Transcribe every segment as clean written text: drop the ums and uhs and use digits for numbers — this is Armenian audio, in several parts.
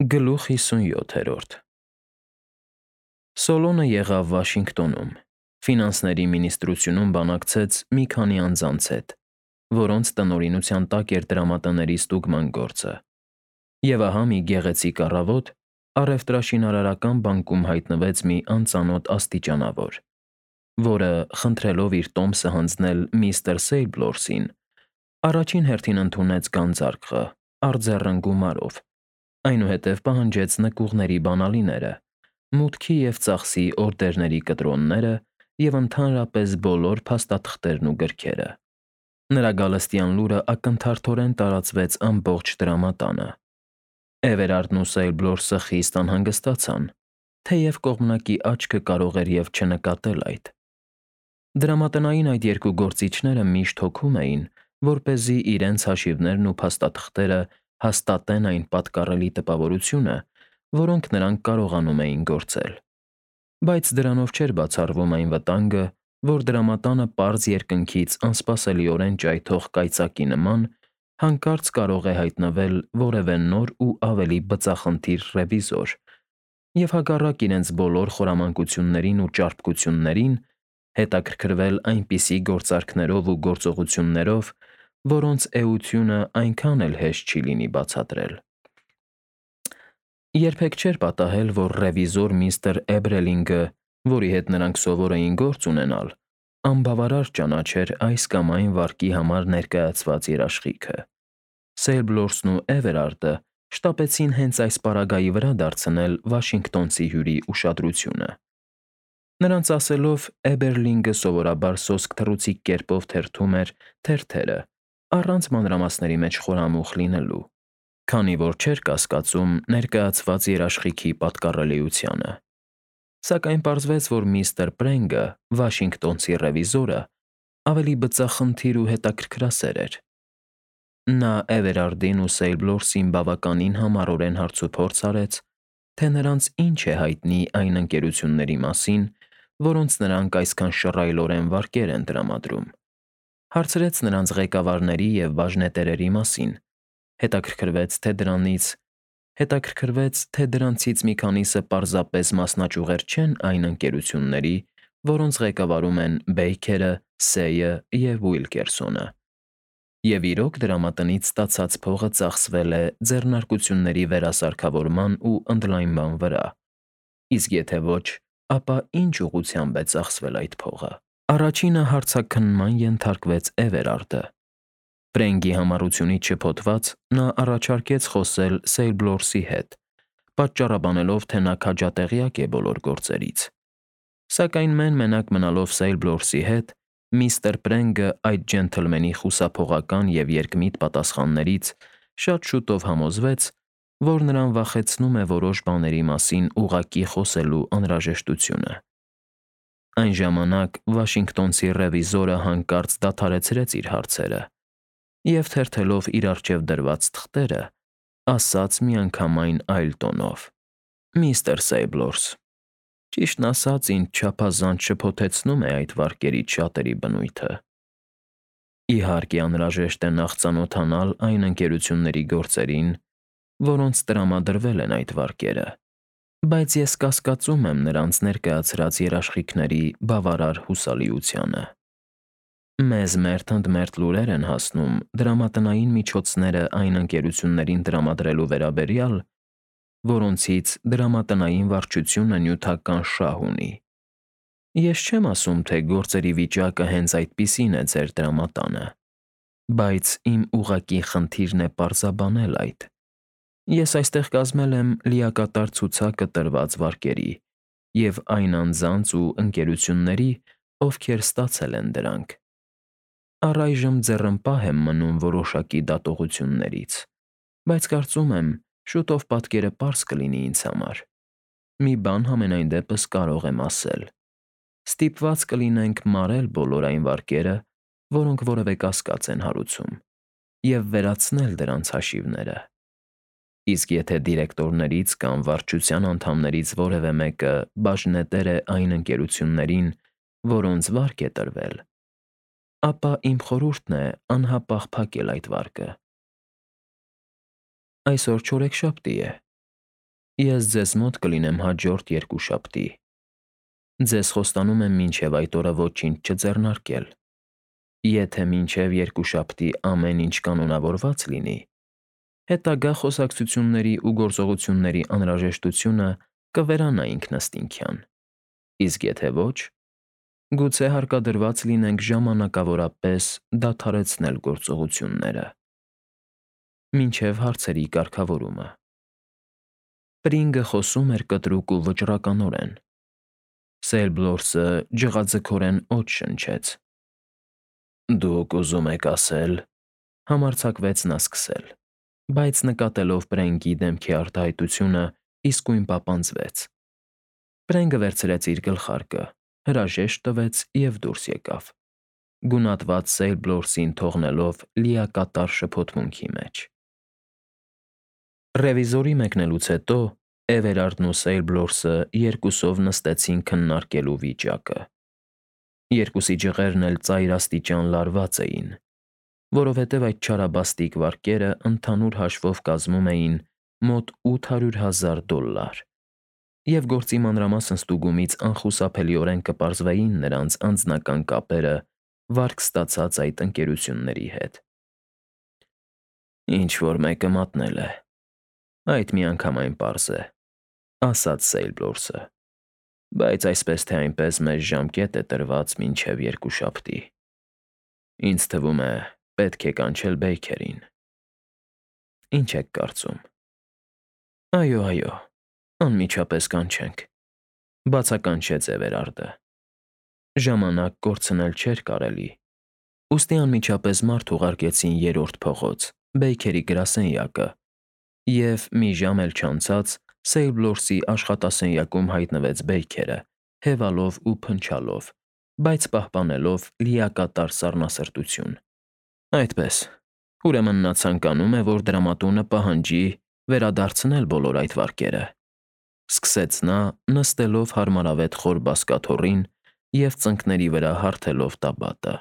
Գլուխ 57-րդ Սոլոնը եղավ Վաշինգտոնում, ֆինանսների մինիստրությունում բանակցեց մի քանի անձանց հետ, որոնց տնօրինության տակ էր դրամատների ստուգման գործը, և ահա մի գեղեցիկ առավոտ առևտրաշինարարական բանկում հայտնվեց մի անծանոթ աստիճանավոր, որը, խնդրելով իր տոմսը հանձնել միստր Սեյլբլորսին, առաջին հերթին ընդունեց գանձարկղը արձեռն գումարով, այնուհետև պահանջեց նկուղների բանալիները, մուտքի և ծախսի օրդերների կտրոնները և ընդհանրապես բոլոր փաստաթղթերն ու գրքերը։ Նրա գալստյան լուրը ակնթարթորեն տարածվեց ամբողջ դրամատանը։ Էվերարդն ու Սեյլբլորսը խիստ անհանգստացան, թեև կողմնակի աչքը կարող էր և չնկատել այդ։ Դրամատնային այդ երկու գործիչները միշտ հոգում էին, որպեսզի իրենց հաշիվներն ու փաստաթղթերը հաստատեն այն պատկառելի տպավորությունը, որոնք նրանք կարողանում էին գործել։ Բայց դրանով չէր բացառվում այն վտանգը, որ դրամատանը պարզ երկնքից անսպասելիորեն ճայթող կայծակի նման հանկարծ կարող է հայտնվել որևէ նոր ու ավելի բծախնդիր ռևիզոր և հակառակ իրենց բոլոր խորամանկություններին ու ճարպկություններին հետաքրքրվել այնպիսի գործարքներով ու գործողություններով, որոնց էությունը այնքան էլ հեշտ չի լինի բացատրել։ Երբեք չէր պատահել, որ ռևիզոր միստր Էբրելինգը, որի հետ նրանք սովոր էին գործ ունենալ, անբավարար ճանաչեր այս կամ այն վարկի համար ներկայացված երաշխիքը։ Սեյլբլորսն ու Էվերարդը շտապեցին հենց այս պարագայի վրա դարձնել վաշինգտոնցի հյուրի ուշադրությունը։ Նրանց ասելով, Էբերլինգը սովորաբար սոսկ թռուցիկ կերպով թերթում էր թերթերը, առանց մանրամասների մեջ խորամուխ լինելու, քանի որ չէր կասկածում ներկայացված երաշխիքի պատկառելիությանը։ Սակայն պարզվեց, որ միստր Պրենգը, վաշինգտոնցի ռևիզորը, ավելի բծախնդիր ու հետաքրքրասեր էր։ Նա Էվերարդին ու Սեյլբլորսին բավականին համառորեն հարցուփորձ արեց, թե նրանց ինչ է հայտնի այն ընկերությունների մասին, որոնց նրանք այսքան շռայլորեն վարկեր են տրամադրում։ Հարցրեց նրանց ղեկավարների և բաժնետերերի մասին, հետաքրքրվեց, թե դրանցից մի քանիսը պարզապես մասնաճյուղեր չեն այն ընկերությունների, որոնց ղեկավարում են Բեյքերը, Սեյը և Ուիլկերսոնը։ Եվ իրոք դրամատնից ստացած փողը ծախսվել է ձեռնարկությունների վերասարքավորման ու ընդլայնման վրա, իսկ եթե ոչ, ապա ինչ ուղղությամբ է ծախսվել այդ փողը։ Առաջինը հարցաքննման ենթարկվեց Էվերարդը։ Պրենգի համառությունից շփոթված՝ նա առաջարկեց խոսել Սեյլբլորսի հետ, պատճառաբանելով, թե նա քաջատեղյակ է բոլոր գործերից։ Սակայն մենակ մնալով Սեյլբլորսի հետ, միստր Պրենգը այդ ջենթլմենի խուսափողական և երկմիտ պատասխաններից շատ շուտով համոզվեց, որ նրան վախեցնում է որոշ բաների մասին ուղղակի խոսելու անհրաժեշտությունը։ Այն ժամանակ վաշինգտոնցի ռևիզորը հանկարծ դադարեցրեց իր հարցերը և, թերթելով իր առջև դրված թղթերը, ասաց միանգամայն այլ տոնով. «Միստր Սեյլբլորս, ճիշտն ասած, ինձ չափազանց շփոթեցնում է այդ վարկերից շատերի բնույթը։ Իհարկե, անհրաժեշտ է նախ ծանոթանալ այն ընկերությունների գործերին, որոնց տրամադրվել են այդ վարկերը, բայց ես կասկածում եմ նրանց ներկայացրած երաշխիքների բավարար հուսալիությանը։ Մեզ մերթ ընդ մերթ լուրեր են հասնում դրամատնային միջոցները այն ընկերություններին տրամադրելու վերաբերյալ, որոնցից դրամատնային վարչությունը նյութական շահ ունի։ Ես չեմ ասում, թե գործերի վիճակը հենց այդպիսին է ձեր դրամատանը, բայց իմ ուղղակի խնդիրն է պարզաբանել այդ։ Ես այստեղ կազմել եմ լիակատար ցուցակը տրված վարկերի և այն անձանց ու ընկերությունների, ովքեր ստացել են դրանք։ Առայժմ ձեռնպահ եմ մնում որոշակի դատողություններից, բայց կարծում եմ, շուտով պատկերը պարզ կլինի ինձ համար։ Մի բան համենայն դեպս կարող եմ ասել. ստիպված կլինենք մարել բոլոր այն վարկերը, որոնք որևէ կասկած են հարուցում, և վերացնել դրանց հաշիվները։ Իսկ եթե դիրեկտորներից կամ վարչության անդամներից որևէ մեկը բաժնետեր է այն ընկերություններին, որոնց վարկ է տրվել, ապա իմ խորհուրդն է անհապաղ փակել այդ վարկը։ Այսօր չորեքշաբթի է, Ես ձեզ մոտ կլինեմ հաջորդ երկուշաբթի։ Ձեզ խոստանում եմ մինչև այդ օրը ոչինչ չձեռնարկել։ Եթե մինչև երկուշաբթի ամեն ինչ կանոնավորված լինի, հետագա խոսակցությունների ու գործողությունների անհրաժեշտությունը կվերանա ինքնըստինքյան։ Իսկ եթե ոչ, գուցե հարկադրված լինենք ժամանակավորապես դադարեցնել գործողությունները։ Մինչև հարցերի կարգավորումը։ Պրինգը խոսում էր կտրուկ ու վճռականորեն։ Սելբլորսը ջղաձգորեն օդ շնչեց։ Դուք ուզում եք ասել, համարձակվեց նա սկսել, բայց նկատելով Պրենգի դեմքի արտահայտությունը, իսկույն պապանձվեց։ Պրենգը վերցրեց իր գլխարկը, հրաժեշտ տվեց և դուրս եկավ, գունատված Սելբլորսին թողնելով լիակատար շփոթմունքի մեջ։ Ռևիզորի մեկնելուց հետո Էվերարդն ու Սեյլբլորսը երկուսով նստեցին քննարկելու վիճակը։ Երկուսի ջղերն էլ ծայրաստիճան լարված էին, որովհետև այդ չարաբաստիկ վարկերը ընդհանուր հաշվով կազմում էին մոտ $800,000, և գործի մանրամասն ստուգումից անխուսափելիորեն կպարզվեին նրանց անձնական կապերը վարկ ստացած այդ ընկերությունների հետ։ Ինչ-որ մեկը մատնել է, այդ միանգամայն պարզ է, ասաց Սեյլբլորսը, բայց այսպես թե այնպես մեզ ժամկետ է տրված մինչև երկուշաբթի։ Ինձ թվում է, պետք է կանչել Բեյքերին։ Ինչ եք կարծում։ Այո, անմիջապես կանչենք, բացականչեց Էվերարդը։ Ժամանակ կորցնել չէր կարելի, ուստի անմիջապես մարդ ուղարկեցին երրորդ փողոց, Բեյքերի գրասենյակը, և մի ժամ էլ չանցած Սեյլբլորսի աշխատասենյակում հայտնվեց Բեյքերը, հևալով ու փնչալով, բայց պահպանելով լիակատար սառնասրտություն։ Այդպես, ուրեմն նա ցանկանում է, որ դրամատուրգը պահանջի վերադարձնել բոլոր այդ վարկերը, սկսեց նա, նստելով հարմարավետ խոր բազկաթոռին և ծնկների վրա հարթելով տաբատը։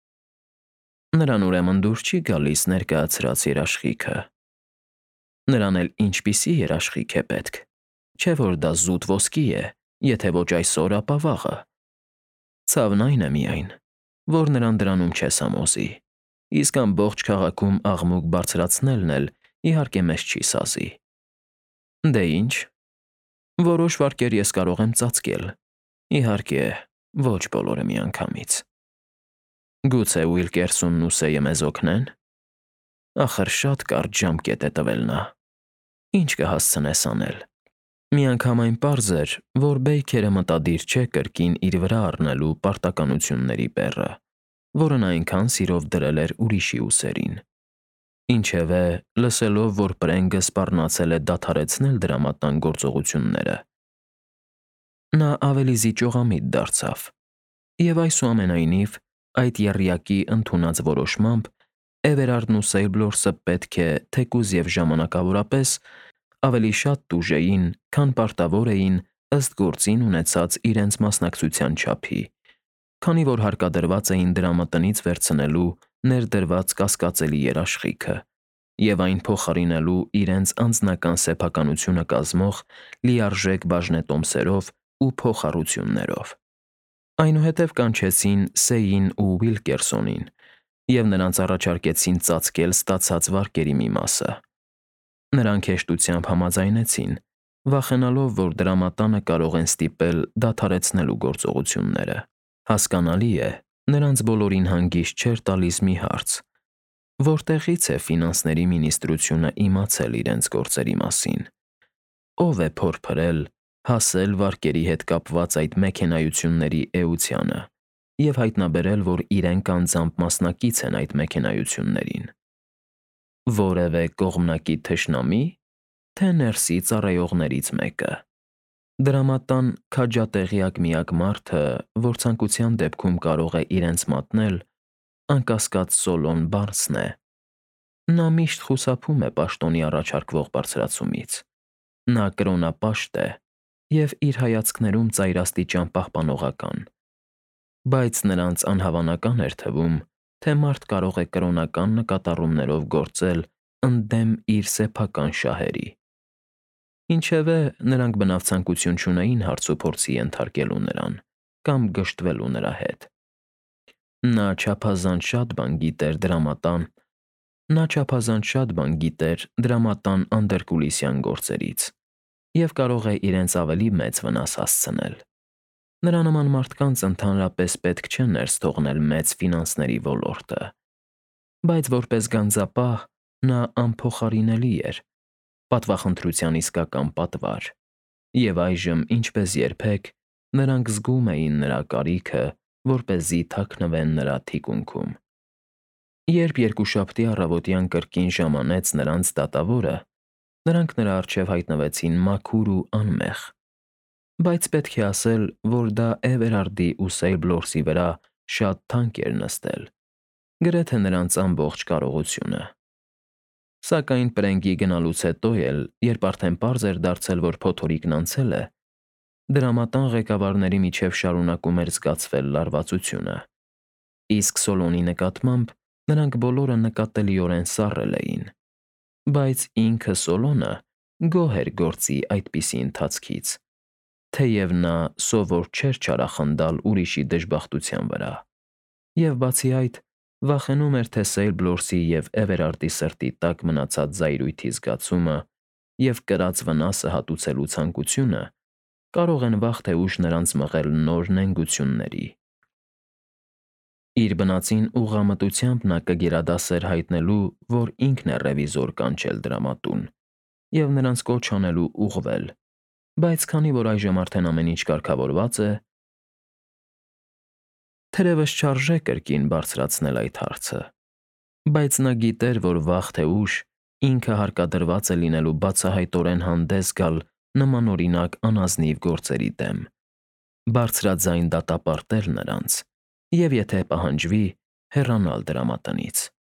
Նրան ուրեմն դուր չի գալիս ներկայացրած երաշխիքը։ Նրան էլ ինչպիսի երաշխիք է պետք, չէ՞ որ դա զուտ ոսկի է, եթե ոչ այսօր, ապա վաղը։ Ցավն այն է միայն, որ նրան դրանում չես համոզի, իսկ ամբողջ քաղաքում աղմուկ բարձրացնելն էլ իհարկե մեզ չի սազի։ Դե ինչ, որոշ վարկեր ես կարող եմ ծածկել, իհարկե, ոչ բոլորը միանգամից։ Գուցե Ուիլկերսոնն ու Սեյը մեզ օգնեն։ Ախր շատ կարճ ժամկետ է տվել նա։ Ինչ կհասցնես անել։ Միանգամայն պարզ էր, որ Բեյքերը մտադիր չէ կրկին իր վրա առնելու պարտականությունների բեռը, որը նա այնքան սիրով դրել էր ուրիշի ուսերին։ Ինչևէ, լսելով, որ Պրենգը սպառնացել է դադարեցնել դրամատան գործողությունները, նա ավելի զիջողամիտ դարձավ, և այսուամենայնիվ, այդ եռյակի ընդունած որոշմամբ Էվերարդն ու Սեյլբլորսը պետք է, թեկուզ և ժամանակավորապես, ավելի շատ տուժեին, քան պարտավոր էին ըստ գործին ունեցած իրենց մասնակցության չափի, քանի որ հարկադրված էին դրամատնից վերցնելու ներդրված կասկածելի երաշխիքը և այն փոխարինելու իրենց անձնական սեփականությունը կազմող լիարժեք բաժնետոմսերով ու փոխառություններով։ Այնուհետև կանչեցին Սեյին ու Ուիլկերսոնին և նրանց առաջարկեցին ծածկել ստացած վարկերի մի մասը։ Նրանք հեշտությամբ համաձայնեցին, վախենալով, որ դրամատանը կարող են ստիպել դադարեցնելու գործողությունները։ Հասկանալի է, նրանց բոլորին հանգիստ չէր տալիս մի հարց. որտեղից է ֆինանսների մինիստրությունը իմացել իրենց գործերի մասին։ Ո՞վ է փորփրել, հասել վարկերի հետ կապված այդ մեքենայությունների էությանը և հայտնաբերել, որ իրենք անձամբ մասնակից են այդ մեքենայություններին։ Որևէ կողմնակի թշնամի՞, թե ներսի ծառայողներից մեկը։ Դրամատան քաջատեղյակ միակ մարդը, որ ցանկության դեպքում կարող է իրենց մատնել, անկասկած Սոլոն Բարնսն է։ Նա միշտ խուսափում է պաշտոնի առաջարկվող բարձրացումից։ Նա կրոնապաշտ է և իր հայացքներում ծայրաստիճան պահպանողական, բայց նրանց անհավանական էր թվում, թե մարդ կարող է կրոնական նկատառումներով գործել ընդդեմ իր սեփական շահերի։ Ինչևէ, նրանք բնավ ցանկություն չունեին հարցուփորձի ենթարկելու նրան կամ գժտվելու նրա հետ։ Նա չափազանց շատ բան գիտեր դրամատան անդերկուլիսյան գործերից և կարող է իրենց ավելի մեծ վնաս հասցնել։ Նրա նման մարդկանց ընդհանրապես պետք չէ ներս թողնել մեծ ֆինանսների ոլորտը, բայց որպես գանձապահ նա անփոխարինելի էր, պատվախնդրության իսկական պատվար, և այժմ, ինչպես երբեք, նրանք զգում էին նրա կարիքը, որպեսզի թաքնվեն նրա թիկունքում։ Երբ երկուշաբթի առավոտյան կրկին ժամանեց նրանց դատավորը, նրանք նրա առջև հայտնվեցին մաքուր ու անմեղ, բայց պետք է ասել, որ դա Էվերարդի ու Սեյլբլորսի վրա շատ թանկ էր նստել, գրեթե նրանց ամբողջ կարողությունը։ Սակայն պրենգի գնալուց հետո էլ, երբ արդեն պարզ էր դարձել, որ փոթորիկն անցել է, դրամատան ղեկավարների միջև շարունակում էր զգացվել լարվածությունը, իսկ Սոլոնի նկատմամբ նրանք բոլորը նկատելիորեն սառել էին, բայց ինքը Սոլոնը գոհ էր գործի այդպիսի ընթացքից, թեև նա սովոր չէր չարախնդալ ուրիշի դժբախտության վրա, և բացի այդ, վախենում էր, թե Սեյլբլորսի և Էվերարդի սրտի տակ մնացած զայրույթի զգացումը և կրած վնասը հատուցելու ցանկությունը կարող են վաղ թե ուշ նրանց մղել նոր նենգությունների։ Իր բնածին ուղղամտությամբ նա կգերադասեր հայտնելու, որ ինքն է ռևիզոր կանչել դրամատուն և նրանց կոչ անելու ուղղվել, բայց քանի որ այժմ արդեն ամեն ինչ կարգավորված է, թերևս չարժե կրկին բարձրացնել այդ հարցը, բայց նա գիտեր, որ վաղ թե ուշ ինքը հարկադրված է լինելու բացահայտորեն հանդես գալ նմանօրինակ անազնիվ գործերի դեմ, բարձրաձայն դատապարտել նրանց և, եթե պահանջվի, հեռանալ դրամատնից։